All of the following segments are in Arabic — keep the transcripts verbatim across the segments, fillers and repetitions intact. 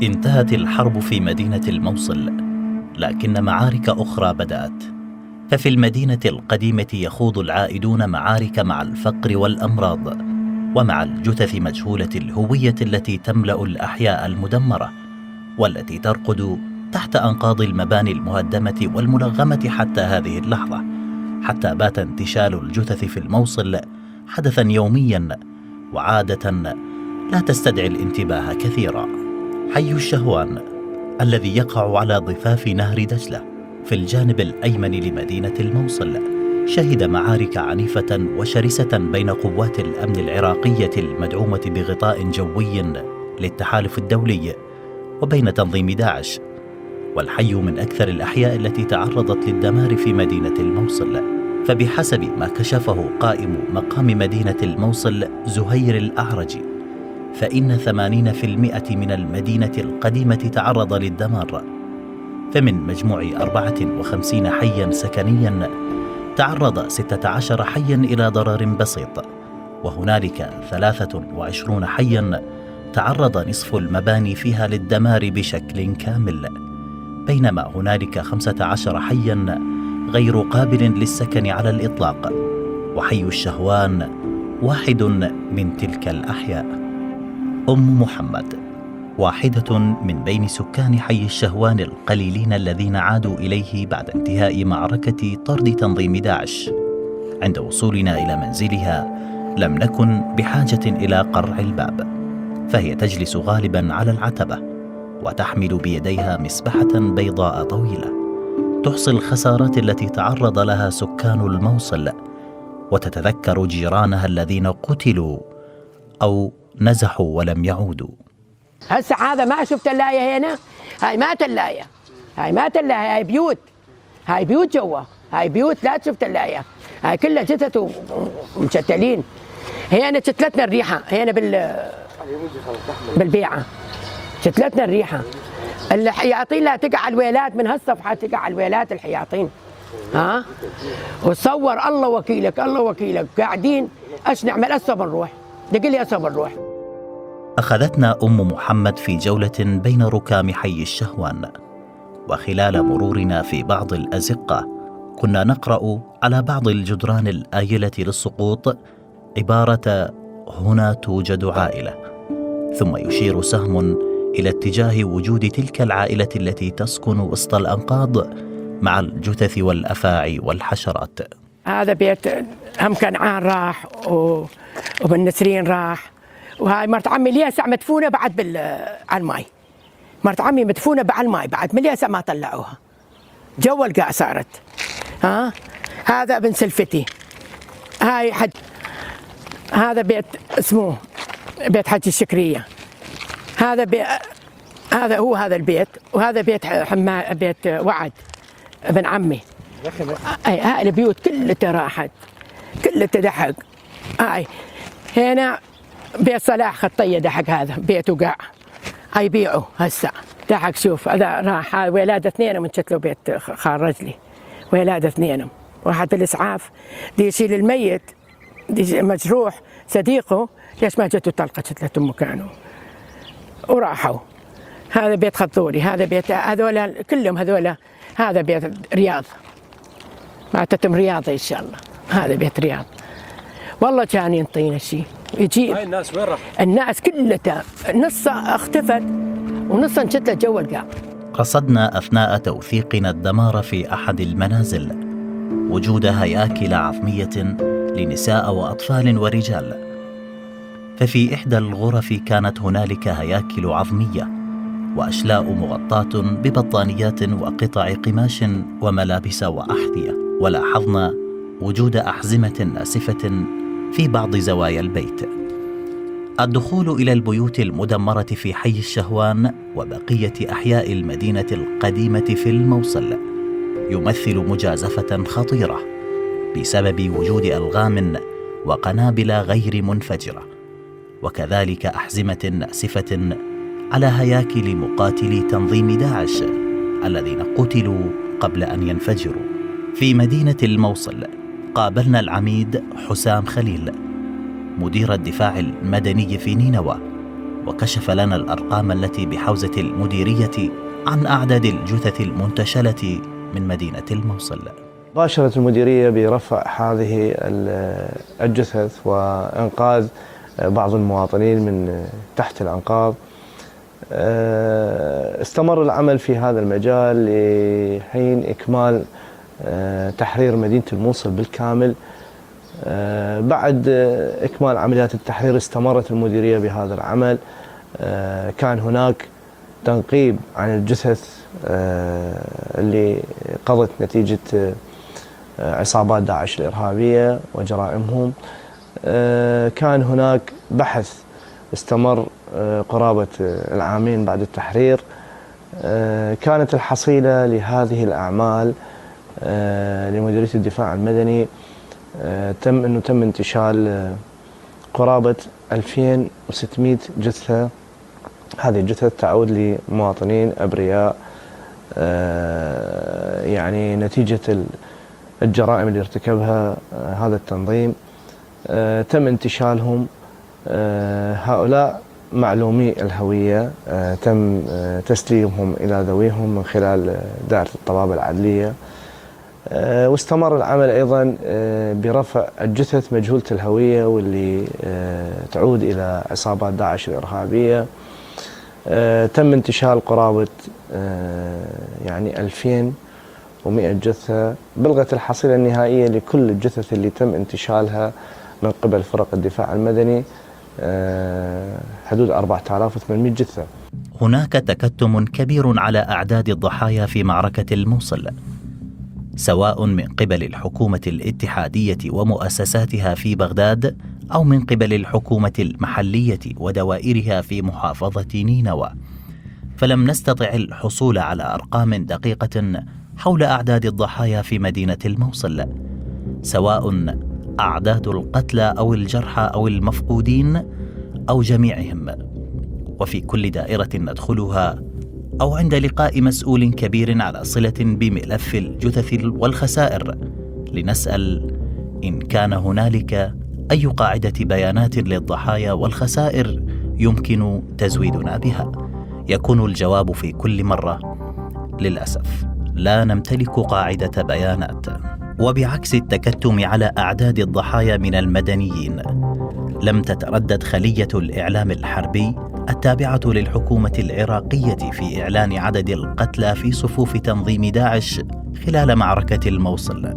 انتهت الحرب في مدينة الموصل، لكن معارك أخرى بدأت. ففي المدينة القديمة يخوض العائدون معارك مع الفقر والأمراض، ومع الجثث مجهولة الهوية التي تملأ الأحياء المدمرة، والتي ترقد تحت أنقاض المباني المهدمة والملغمة حتى هذه اللحظة، حتى بات انتشال الجثث في الموصل حدثا يوميا وعادة لا تستدعي الانتباه كثيرا. حي الشهوان الذي يقع على ضفاف نهر دجلة في الجانب الأيمن لمدينة الموصل شهد معارك عنيفة وشرسة بين قوات الأمن العراقية المدعومة بغطاء جوي للتحالف الدولي وبين تنظيم داعش، والحي من أكثر الأحياء التي تعرضت للدمار في مدينة الموصل. فبحسب ما كشفه قائم مقام مدينة الموصل زهير الأعرجي، فإن ثمانين بالمئة من المدينة القديمة تعرض للدمار، فمن مجموع أربعة وخمسين حياً سكنياً تعرض ستة عشر حياً إلى ضرر بسيط، وهنالك ثلاثة وعشرين حياً تعرض نصف المباني فيها للدمار بشكل كامل، بينما هنالك خمسة عشر حياً غير قابل للسكن على الإطلاق، وحي الشهوان واحد من تلك الأحياء. أم محمد واحدة من بين سكان حي الشهوان القليلين الذين عادوا إليه بعد انتهاء معركة طرد تنظيم داعش. عند وصولنا إلى منزلها لم نكن بحاجة إلى قرع الباب، فهي تجلس غالبا على العتبة وتحمل بيديها مسبحة بيضاء طويلة تحصي الخسارات التي تعرض لها سكان الموصل، وتتذكر جيرانها الذين قتلوا أو نزحوا ولم يعودوا. هسه هذا ما شفت اللاية هنا، هاي ما تلاية، هاي ما تلاية، هاي بيوت، هاي بيوت جوا، هاي بيوت لا شفت اللاية، هاي كلها جثث ومشتلين. هنا شتلتنا الريحة هنا بال بالبيعة، شتلتنا الريحة. الحياطين لا تقع الويلات من هالصفحة، تقع الويلات الحياطين. ها؟ وتصور الله وكيلك الله وكيلك قاعدين ايش نعمل؟ هسه بنروح، دق لي هسه بنروح. أخذتنا أم محمد في جولة بين ركام حي الشهوان، وخلال مرورنا في بعض الأزقة كنا نقرأ على بعض الجدران الآيلة للسقوط عبارة هنا توجد عائلة، ثم يشير سهم إلى اتجاه وجود تلك العائلة التي تسكن وسط الأنقاض مع الجثث والأفاعي والحشرات. هذا بيت هم كنعان راح و... وبن نسرين راح، وهاي مرت عمي ليسع مدفونة بعد بال... على الماي، مرت عمي مدفونة على الماي بعد من ليسع ما طلعوها، جو القاع صارت. ها هذا ابن سلفتي، هاي حد هذا بيت اسمه بيت حج الشكرية، هذا بي... هذا هو هذا البيت، وهذا بيت حما بيت وعد ابن عمي. اي هاي البيوت كلها راحت، كلها دحق. هاي هنا بيت صلاح خطيه دحق، هذا بيت وقع، هاي بيعوا هسه دحق. شوف هذا راح، هاي ولاده اثنين من شتلوا بيت خارج لي، ولاده اثنين، واحد بالاسعاف دي يشيل الميت، دي مجروح صديقه، ليش ما جته طلقه شتلته مكانه وراحوا. هذا بيت خطوري، هذا بيت هذول كلهم هذول، هذا بيت رياض، ما تتم رياضة إن شاء الله. هذا بيت رياض، والله كان ينطينا شيء يجيب. هاي الناس وين راح؟ الناس كلها نصها اختفت ونصها انشتلت جوا القاع. رصدنا أثناء توثيقنا الدمار في أحد المنازل وجود هياكل عظمية لنساء وأطفال ورجال، ففي إحدى الغرف كانت هنالك هياكل عظمية وأشلاء مغطاة ببطانيات وقطع قماش وملابس وأحذية، ولاحظنا وجود أحزمة ناسفة في بعض زوايا البيت. الدخول إلى البيوت المدمرة في حي الشهوان وبقية أحياء المدينة القديمة في الموصل يمثل مجازفة خطيرة بسبب وجود ألغام وقنابل غير منفجرة، وكذلك أحزمة ناسفة على هياكل مقاتلي تنظيم داعش الذين قتلوا قبل أن ينفجروا. في مدينة الموصل قابلنا العميد حسام خليل مدير الدفاع المدني في نينوى، وكشف لنا الأرقام التي بحوزة المديرية عن أعداد الجثث المنتشلة من مدينة الموصل. باشرت المديرية برفع هذه الجثث وإنقاذ بعض المواطنين من تحت الأنقاض. استمر العمل في هذا المجال لحين إكمال تحرير مدينة الموصل بالكامل. بعد إكمال عمليات التحرير استمرت المديرية بهذا العمل. كان هناك تنقيب عن الجثث اللي قضت نتيجة عصابات داعش الإرهابية وجرائمهم. كان هناك بحث استمر قرابة العامين بعد التحرير. كانت الحصيلة لهذه الأعمال لمديرية الدفاع المدني تم أنه تم انتشال قرابة ألفين وستمئة جثة. هذه الجثث تعود لمواطنين أبرياء يعني نتيجة الجرائم اللي ارتكبها هذا التنظيم. تم انتشالهم. هؤلاء معلومي الهوية تم تسليمهم إلى ذويهم من خلال دائرة الطبابة العدلية. واستمر العمل أيضا برفع الجثث مجهولة الهوية واللي تعود إلى عصابات داعش الإرهابية. تم انتشال قرابة يعني ألفين ومئة جثة. بلغت الحصيلة النهائية لكل الجثث اللي تم انتشالها من قبل فرق الدفاع المدني حدود أربعة آلاف وثمانمئة جثة. هناك تكتم كبير على أعداد الضحايا في معركة الموصل، سواء من قبل الحكومة الاتحادية ومؤسساتها في بغداد أو من قبل الحكومة المحلية ودوائرها في محافظة نينوى. فلم نستطع الحصول على أرقام دقيقة حول أعداد الضحايا في مدينة الموصل، سواء أعداد القتلى أو الجرحى أو المفقودين أو جميعهم. وفي كل دائرة ندخلها أو عند لقاء مسؤول كبير على صلة بملف الجثث والخسائر لنسأل إن كان هنالك أي قاعدة بيانات للضحايا والخسائر يمكن تزويدنا بها، يكون الجواب في كل مرة للأسف لا نمتلك قاعدة بيانات. وبعكس التكتم على أعداد الضحايا من المدنيين، لم تتردد خلية الإعلام الحربي التابعة للحكومة العراقية في إعلان عدد القتلى في صفوف تنظيم داعش خلال معركة الموصل،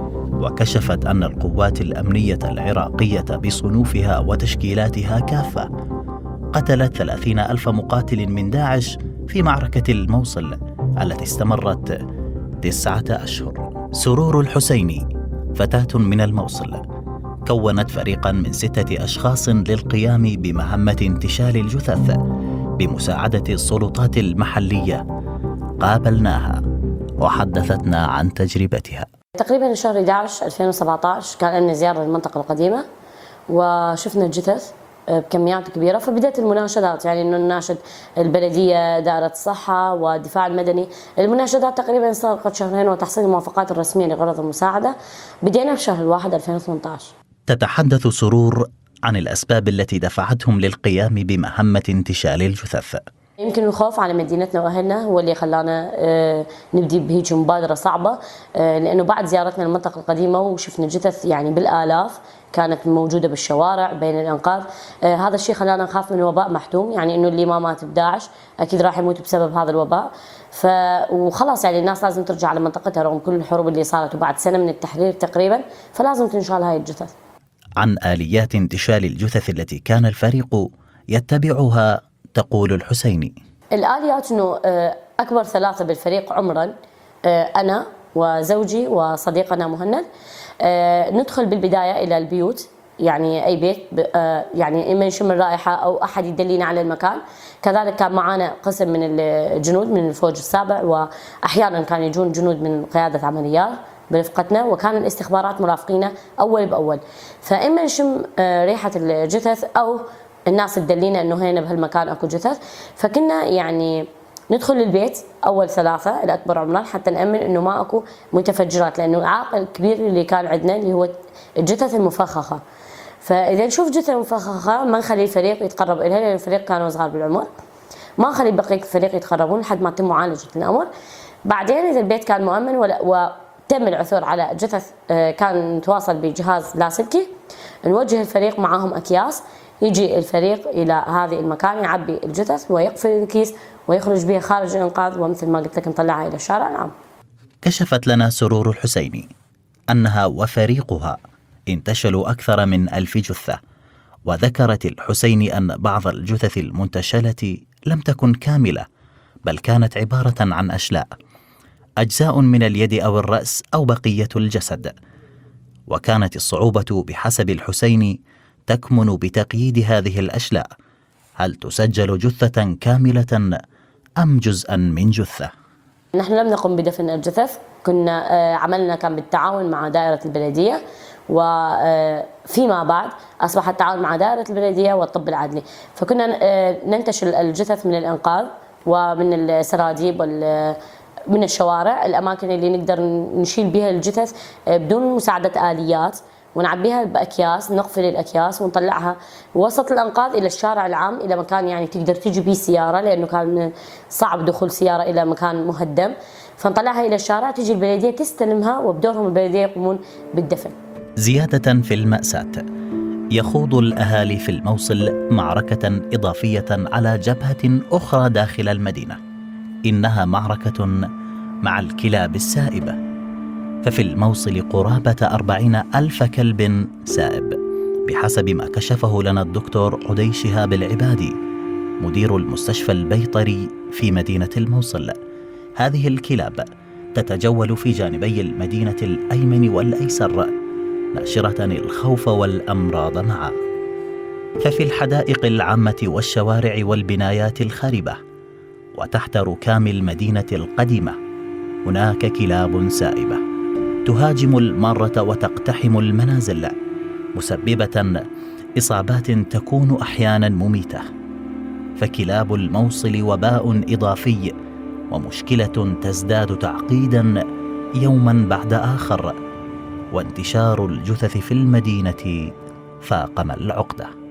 وكشفت أن القوات الأمنية العراقية بصنوفها وتشكيلاتها كافة قتلت ثلاثين ألف مقاتل من داعش في معركة الموصل التي استمرت تسعة أشهر. سرور الحسيني فتاة من الموصل كونت فريقا من ستة أشخاص للقيام بمهمة انتشال الجثث بمساعدة السلطات المحلية. قابلناها وحدثتنا عن تجربتها. تقريبا شهر أحد عشر ألفين وسبعة عشر كان لنا زيارة للمنطقة القديمة وشفنا الجثث بكميات كبيرة، فبدأت المناشدات، يعني انه نناشد البلدية، دائرة الصحة والدفاع المدني. المناشدات تقريبا استغرقت شهرين وتحصيل الموافقات الرسمية لغرض المساعدة بدينا بشهر الواحد ألفين وثمانية عشر. تتحدث سرور عن الأسباب التي دفعتهم للقيام بمهمة انتشال الجثث. يمكن الخوف على مدينتنا واهلنا هو اللي خلانا نبدي بهيك مبادره صعبه، لانه بعد زيارتنا للمنطقه القديمه وشفنا جثث يعني بالالاف كانت موجوده بالشوارع بين الانقاض، هذا الشيء خلانا نخاف من وباء محتوم، يعني انه اللي ما مات بداعش اكيد راح يموت بسبب هذا الوباء. ف وخلاص يعني الناس لازم ترجع على منطقتها رغم كل الحروب اللي صارت، وبعد سنه من التحرير تقريبا فلازم تنشال هاي الجثث. عن آليات انتشال الجثث التي كان الفريق يتبعها تقول الحسيني: الآليات أنه أكبر ثلاثة بالفريق عمرا أنا وزوجي وصديقنا مهند، ندخل بالبداية إلى البيوت، يعني أي بيت يعني إما نشم الرائحة أو أحد يدلينا على المكان. كذلك كان معنا قسم من الجنود من الفوج السابع، وأحيانا كان يجون جنود من قيادة عمليات برفقتنا، وكان الاستخبارات مرافقينا أول بأول. فإما نشم ريحة الجثث أو الناس تدلينا انه هنا بهالمكان اكو جثث، فكنا يعني ندخل البيت اول ثلاثه الاكبر عمرا حتى نامن انه ما اكو متفجرات، لانه العائق الكبير اللي كان عندنا اللي هو الجثث المفخخه. فإذا نشوف جثة مفخخة ما نخلي الفريق يتقرب إليها، لأن الفريق كانوا صغار بالعمر، ما نخلي بقية الفريق يتقربون لحد ما تتم معالجة الأمر. بعدين إذا البيت كان مؤمن وتم العثور على جثث كان متواصل بجهاز لاسلكي، نوجه الفريق معهم أكياس، يجي الفريق إلى هذه المكان يعبي الجثث ويقفل الكيس ويخرج بها خارج الإنقاذ، ومثل ما قلت لك نطلعها إلى الشارع العام. كشفت لنا سرور الحسيني أنها وفريقها انتشلوا أكثر من ألف جثة، وذكرت الحسيني أن بعض الجثث المنتشلة لم تكن كاملة، بل كانت عبارة عن أشلاء، أجزاء من اليد أو الرأس أو بقية الجسد. وكانت الصعوبة بحسب الحسيني تكمن بتقييد هذه الأشلاء، هل تسجل جثة كاملة أم جزءا من جثة؟ نحن لم نقم بدفن الجثث، كنا عملنا كان بالتعاون مع دائرة البلدية، وفيما بعد أصبح التعاون مع دائرة البلدية والطب العدلي، فكنا ننتشل الجثث من الإنقاذ ومن السراديب ومن الشوارع، الأماكن اللي نقدر نشيل بها الجثث بدون مساعدة آليات، ونعبيها بأكياس، نقفل الأكياس ونطلعها وسط الأنقاض إلى الشارع العام، إلى مكان يعني تقدر تجي به سيارة، لأنه كان صعب دخول سيارة إلى مكان مهدم، فنطلعها إلى الشارع، تجي البلدية تستلمها، وبدورهم البلدية يقومون بالدفن. زيادة في المأساة، يخوض الأهالي في الموصل معركة إضافية على جبهة أخرى داخل المدينة، إنها معركة مع الكلاب السائبة. ففي الموصل قرابة أربعين ألف كلب سائب بحسب ما كشفه لنا الدكتور عدي شهاب العبادي مدير المستشفى البيطري في مدينة الموصل. هذه الكلاب تتجول في جانبي المدينة الأيمن والأيسر، ناشرة الخوف والأمراض معا. ففي الحدائق العامة والشوارع والبنايات الخربة وتحت ركام المدينة القديمة هناك كلاب سائبة تهاجم المارة وتقتحم المنازل، مسببة إصابات تكون أحيانا مميتة. فكلاب الموصل وباء إضافي ومشكلة تزداد تعقيدا يوما بعد آخر، وانتشار الجثث في المدينة فاقم العقدة.